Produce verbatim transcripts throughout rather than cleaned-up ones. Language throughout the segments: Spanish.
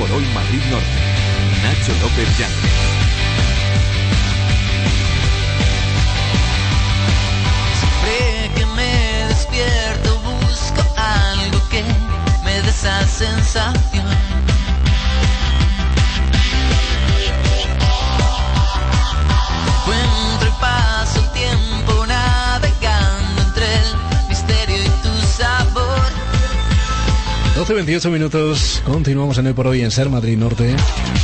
por hoy Madrid Norte. Nacho López Llante. Siempre que me despierto busco algo que me dé esa sensación. Encuentro y paso tiempo navegando entre el misterio y tu sabor. doce veintiocho minutos, continuamos en Hoy por Hoy en Ser Madrid Norte.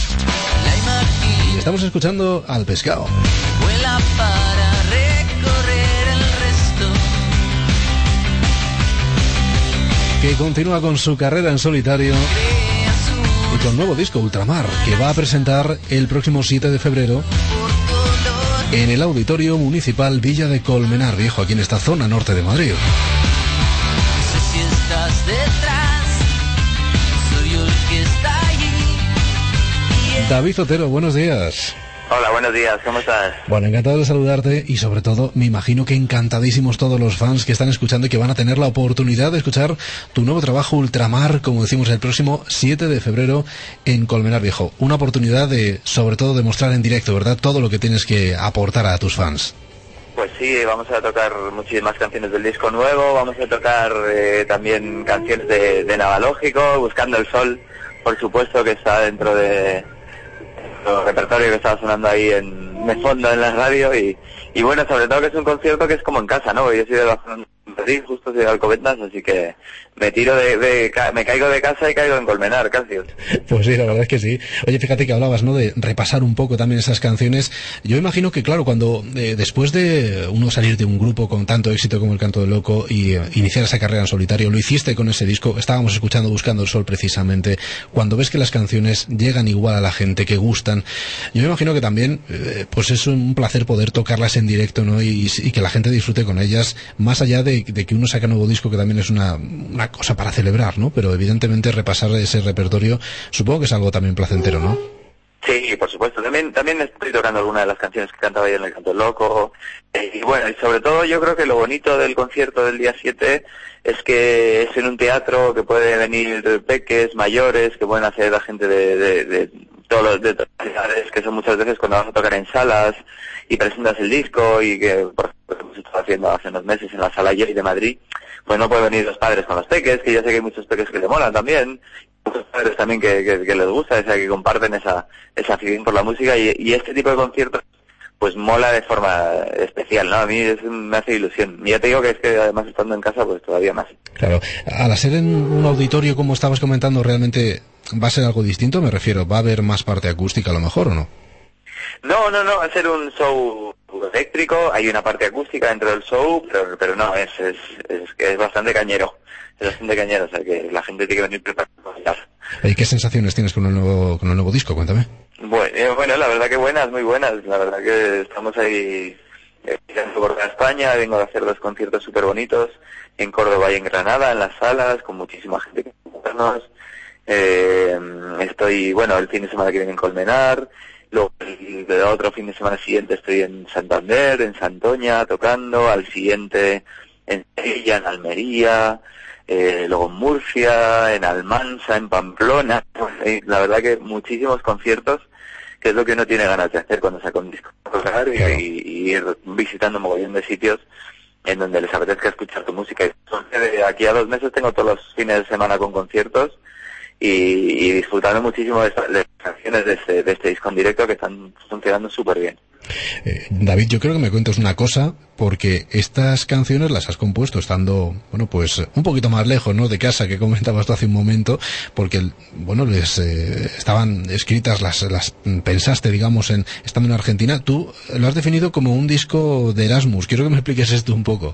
Y estamos escuchando al Pescado. Vuela para recorrer el resto. Que continúa con su carrera en solitario y con nuevo disco, Ultramar, que va a presentar el próximo siete de febrero en el Auditorio Municipal Villa de Colmenar Viejo, aquí en esta zona norte de Madrid. No sé si estás detrás, soy yo el que está allí. David Otero, buenos días. Hola, buenos días, ¿cómo estás? Bueno, encantado de saludarte y sobre todo me imagino que encantadísimos todos los fans que están escuchando y que van a tener la oportunidad de escuchar tu nuevo trabajo Ultramar, como decimos, el próximo siete de febrero en Colmenar Viejo. Una oportunidad de, sobre todo, demostrar en directo, ¿verdad?, todo lo que tienes que aportar a tus fans. Pues sí, vamos a tocar muchísimas canciones del disco nuevo, vamos a tocar eh, también canciones de, de Navalógico, Buscando el Sol, por supuesto, que está dentro de el repertorio que estaba sonando ahí en de fondo en la radio y, y bueno, sobre todo que es un concierto que es como en casa, ¿no? Yo soy de Barcelona, justo soy de Alcobendas, así que me tiro de, de, me caigo de casa y caigo en Colmenar, casi. Pues sí, la verdad es que sí. Oye, fíjate que hablabas, ¿no?, de repasar un poco también esas canciones. Yo imagino que, claro, cuando eh, después de uno salir de un grupo con tanto éxito como El Canto del Loco y eh, iniciar esa carrera en solitario, lo hiciste con ese disco, estábamos escuchando Buscando el Sol precisamente, cuando ves que las canciones llegan igual a la gente, que gustan, yo me imagino que también eh, pues es un placer poder tocarlas en directo, ¿no?, y, y que la gente disfrute con ellas, más allá de, de que uno saca nuevo disco, que también es una, una cosa para celebrar, ¿no? Pero evidentemente repasar ese repertorio supongo que es algo también placentero, ¿no? Sí, por supuesto. También también estoy tocando algunas de las canciones que cantaba yo en El Canto del Loco. Eh, y bueno, y sobre todo yo creo que lo bonito del concierto del día siete es que es en un teatro, que puede venir peques, mayores, que pueden hacer la gente de, de, de todos los de todas las edades, que son muchas veces cuando vas a tocar en salas y presentas el disco, y que por ejemplo se estaba haciendo hace unos meses en la Sala Yey de Madrid, pues no pueden venir los padres con los peques, que ya sé que hay muchos peques que le molan también, muchos padres también que, que, que les gusta, o sea, que comparten esa esa afición por la música, y, y este tipo de conciertos pues mola de forma especial, ¿no? A mí es, me hace ilusión. Y ya te digo que es que además estando en casa pues todavía más. Claro, al ser en un auditorio, como estabas comentando, realmente va a ser algo distinto, me refiero, ¿va a haber más parte acústica a lo mejor o no? No, no, no, va a ser un show eléctrico, hay una parte acústica dentro del show, pero, pero no, es, es, es, es bastante cañero, es bastante cañero, o sea que la gente tiene que venir preparada. ¿Y qué sensaciones tienes con el nuevo, con el nuevo disco? Cuéntame. Bueno, eh, bueno, la verdad que buenas, muy buenas, la verdad que estamos ahí visitando por toda España, vengo a hacer dos conciertos súper bonitos, en Córdoba y en Granada, en las salas, con muchísima gente que vernos, eh, estoy, bueno, el fin de semana que viene en Colmenar, luego el, el otro fin de semana siguiente estoy en Santander, en Santoña, tocando, al siguiente en Sevilla, en Almería, eh, luego en Murcia, en Almansa, en Pamplona, eh, la verdad que muchísimos conciertos, que es lo que uno tiene ganas de hacer cuando saca un disco, tocar y, Claro. y, y ir visitando un mogollón de sitios en donde les apetezca escuchar tu música. Y de aquí a dos meses tengo todos los fines de semana con conciertos y, y disfrutando muchísimo de, esta, de las canciones de este, de este disco en directo, que están funcionando súper bien. Eh, David, yo creo que me cuentes una cosa, porque estas canciones las has compuesto estando, bueno, pues un poquito más lejos, ¿no?, de casa, que comentabas tú hace un momento, porque, bueno, les eh, estaban escritas, las, las pensaste, digamos, en estando en Argentina. Tú lo has definido como un disco de Erasmus. Quiero que me expliques esto un poco.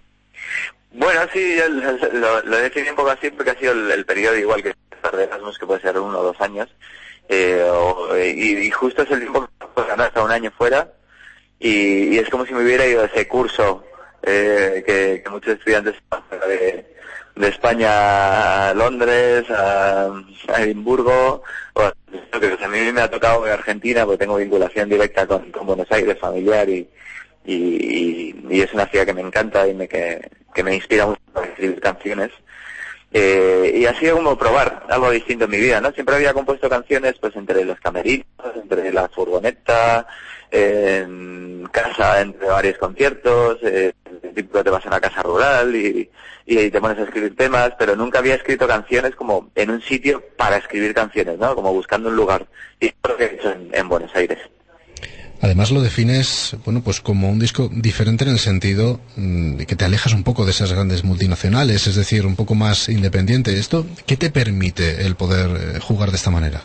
Bueno, sí, yo lo, lo definí un poco así porque ha sido el, el periodo igual que de Erasmus, que puede ser uno o dos años, eh, o, y, y justo es el tiempo que puedo ganar hasta un año fuera, y, y es como si me hubiera ido a ese curso eh, que, que muchos estudiantes de, de España a Londres, a, a Edimburgo, o a, que a mí me ha tocado en Argentina porque tengo vinculación directa con, con Buenos Aires, familiar, y, y, y, y es una ciudad que me encanta y me, que, que me inspira mucho para escribir canciones. Eh, y ha sido como probar algo distinto en mi vida, ¿no? Siempre había compuesto canciones pues entre los camerinos, entre la furgoneta, eh, en casa, entre varios conciertos, eh, típico te vas a una casa rural y, y te pones a escribir temas, pero nunca había escrito canciones como en un sitio para escribir canciones, ¿no? Como buscando un lugar. Y es lo que he hecho en, en Buenos Aires. Además lo defines, bueno, pues como un disco diferente en el sentido mmm, de que te alejas un poco de esas grandes multinacionales, es decir, un poco más independiente. ¿Esto qué te permite el poder eh, jugar de esta manera?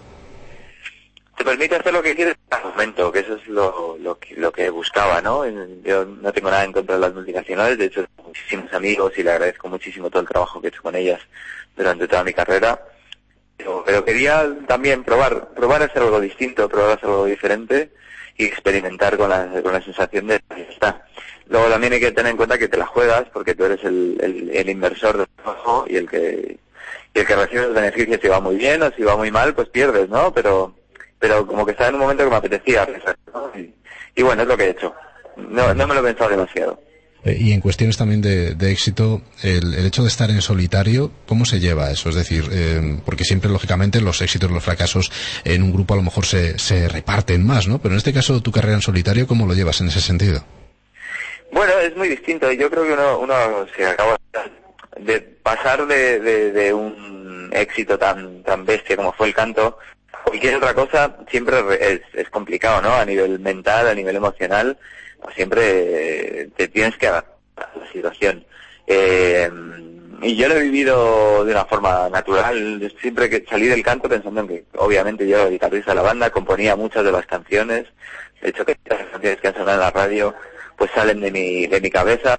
Te permite hacer lo que quieres en el momento, que eso es lo, lo, que, lo que buscaba, ¿no? Yo no tengo nada en contra de las multinacionales, de hecho tengo muchísimos amigos y le agradezco muchísimo todo el trabajo que he hecho con ellas durante toda mi carrera, pero, pero quería también probar, probar a hacer algo distinto, probar a hacer algo diferente y experimentar con la, con la sensación de que está. Luego también hay que tener en cuenta que te la juegas porque tú eres el, el, el inversor del trabajo y el que y el que recibe los beneficios. Si va muy bien o si va muy mal, pues pierdes, ¿no? Pero pero como que estaba en un momento que me apetecía, ¿no? y, y bueno, es lo que he hecho. No, no me lo he pensado demasiado. Y en cuestiones también de, de éxito, el, el hecho de estar en solitario, ¿cómo se lleva eso? Es decir, eh, porque siempre, lógicamente, los éxitos y los fracasos en un grupo a lo mejor se, se reparten más, ¿no? Pero en este caso, tu carrera en solitario, ¿cómo lo llevas en ese sentido? Bueno, es muy distinto. Yo creo que uno, uno se acaba de pasar de, de, de un éxito tan, tan bestia como fue el canto. Cualquier otra cosa siempre es, es complicado, ¿no? A nivel mental, a nivel emocional, pues siempre te tienes que adaptar a la situación. Eh, y yo lo he vivido de una forma natural. Siempre que salí del canto pensando en que, obviamente, yo era guitarrista de la banda, componía muchas de las canciones. De hecho, que las canciones que han sonado en la radio, pues salen de mi, de mi cabeza.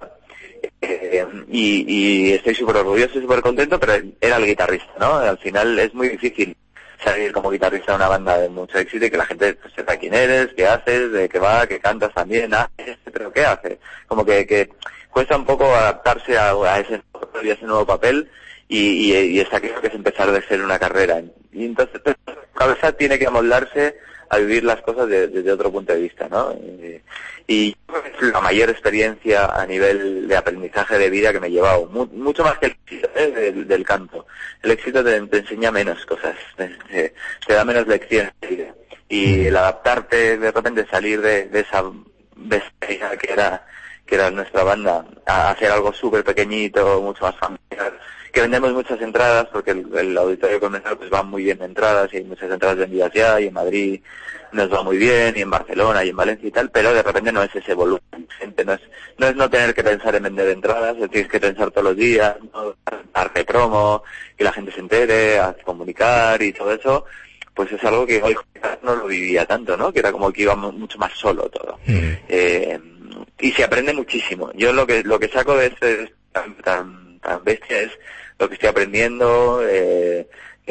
Eh, y, y estoy súper orgulloso y súper contento, pero era el guitarrista, ¿no? Al final es muy difícil salir como guitarrista de una banda de mucho éxito y que la gente pues, sepa quién eres, qué haces, de qué va, que cantas también, ah, pero qué hace. Como que, que cuesta un poco adaptarse a, a ese, a ese nuevo papel y, y, y está claro que es empezar de ser una carrera. Y entonces pues, la cabeza tiene que amoldarse a vivir las cosas de, desde otro punto de vista, ¿no? Y, y es la mayor experiencia a nivel de aprendizaje de vida que me he llevado, Mu mucho más que el éxito ¿eh? del, del canto. El éxito te, te enseña menos cosas, te, te, te da menos lecciones de vida. Y el adaptarte, de repente salir de, de esa bestia que era que era nuestra banda, a hacer algo súper pequeñito, mucho más familiar, que vendemos muchas entradas, porque el, el auditorio convencional pues va muy bien de entradas, y hay muchas entradas vendidas ya, y en Madrid nos va muy bien, y en Barcelona, y en Valencia y tal, pero de repente no es ese volumen, gente, no es no es no tener que pensar en vender entradas, tienes que pensar todos los días, ¿no? Darte promo, que la gente se entere, a comunicar y todo eso, pues es algo que hoy no lo vivía tanto, ¿no? Que era como que iba mucho más solo todo. Mm. Eh, y se aprende muchísimo. Yo lo que lo que saco de este tan, tan, tan bestia es lo que estoy aprendiendo, eh,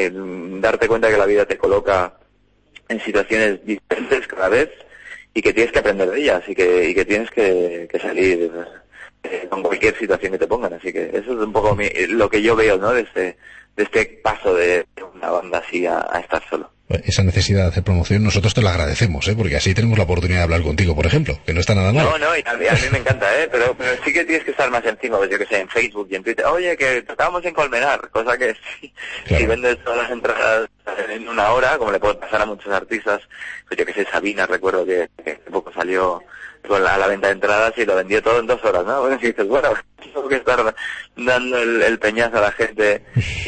el darte cuenta que la vida te coloca en situaciones diferentes cada vez y que tienes que aprender de ellas y que, y que tienes que, que salir eh, con cualquier situación que te pongan. Así que eso es un poco mi, lo que yo veo, ¿no? De este, de este paso de una banda así a, a estar solo. Esa necesidad de hacer promoción nosotros te la agradecemos, ¿eh? Porque así tenemos la oportunidad de hablar contigo, por ejemplo, que no está nada mal. No, no, y a mí, a mí me encanta, ¿eh? Pero, pero sí que tienes que estar más encima, pues yo que sé, en Facebook y en Twitter. Oye, que tocábamos en Colmenar, cosa que si, claro. si vendes todas las entradas en una hora, como le puede pasar a muchos artistas, pues yo que sé, Sabina, recuerdo que, que hace poco salió con la, la venta de entradas y lo vendió todo en dos horas, ¿no? Bueno, si dices, bueno, tengo que estar dando el, el peñazo a la gente y,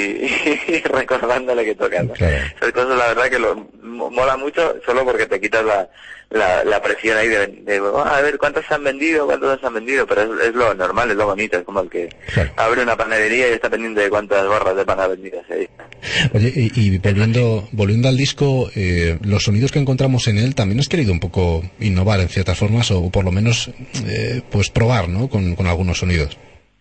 y, y recordándole que tocan, ¿no? Claro. Esas cosas la verdad que lo mola mucho solo porque te quitas la, la, la presión ahí de, de oh, a ver cuántos se han vendido, cuántos se han vendido, pero es, es lo normal, es lo bonito, es como el que claro. abre una panadería y está pendiente de cuántas barras de pan ha vendido ahí. Oye, y, y volviendo volviendo al disco, eh, los sonidos que encontramos en él, también has querido un poco innovar en ciertas formas o por lo menos eh, pues probar, ¿no? Con, con algunos sonidos.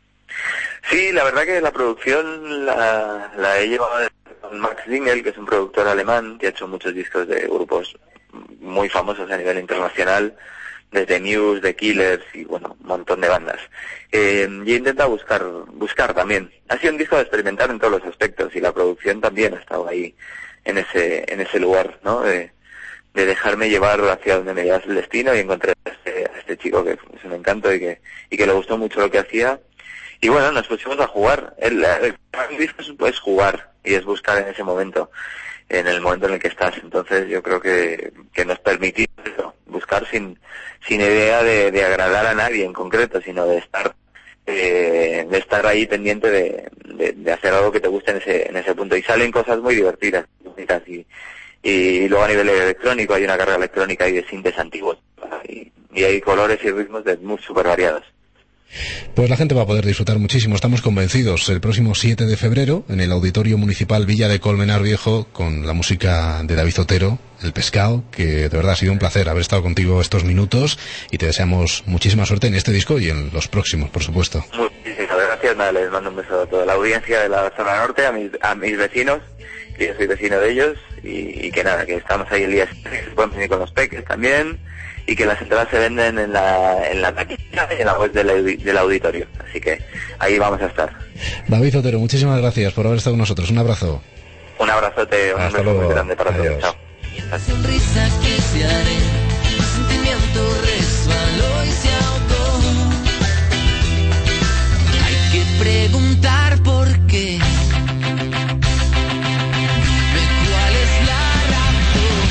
Sí, la verdad que la producción la, la he llevado con Max Dingel, que es un productor alemán que ha hecho muchos discos de grupos muy famosos a nivel internacional, desde Muse, The Killers y bueno, un montón de bandas. Eh, y he intentado buscar, buscar también. Ha sido un disco de experimentar en todos los aspectos y la producción también ha estado ahí en ese, en ese lugar, ¿no? De, de dejarme llevar hacia donde me llevase el destino y encontré a este, a este chico que es un encanto y que, y que le gustó mucho lo que hacía. y bueno, nos pusimos a jugar. El, el, el disco es, es jugar y es buscar en ese momento, en el momento en el que estás. Entonces yo creo que, que nos permitimos eso, buscar sin, sin idea de, de agradar a nadie en concreto, sino de estar eh, de estar ahí pendiente de, de, de hacer algo que te guste en ese, en ese punto. Y salen cosas muy divertidas, y, y luego a nivel electrónico hay una carga electrónica y de sintes antiguos, y, y hay colores y ritmos de muy súper variados. Pues la gente va a poder disfrutar muchísimo, estamos convencidos. El próximo siete de febrero, en el Auditorio Municipal Villa de Colmenar Viejo, con la música de David Otero, El Pescado, que de verdad ha sido un placer haber estado contigo estos minutos, y te deseamos muchísima suerte en este disco y en los próximos, por supuesto. Muchísimas gracias, nada, les mando un beso a toda la audiencia de la zona norte, a mis, a mis vecinos, que yo soy vecino de ellos, y, y que nada, que estamos ahí el día siete, se pueden venir con los peques también, y que las entradas se venden en la en la taquilla y en la web del, del auditorio. Así que ahí vamos a estar. David Otero, muchísimas gracias por haber estado con nosotros. Un abrazo. Un abrazote, un Hasta beso luego. muy grande para Adiós. todos. Chao. La sonrisa que se haré, el sentimiento resbaló y se ahogó. Hay que preguntar por qué. Dime cuál es la razón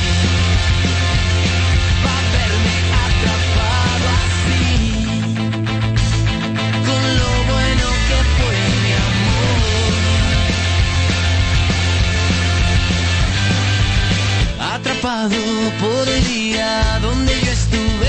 para verme atrapado así, con lo bueno que fue mi amor. Atrapado por el día donde yo estuve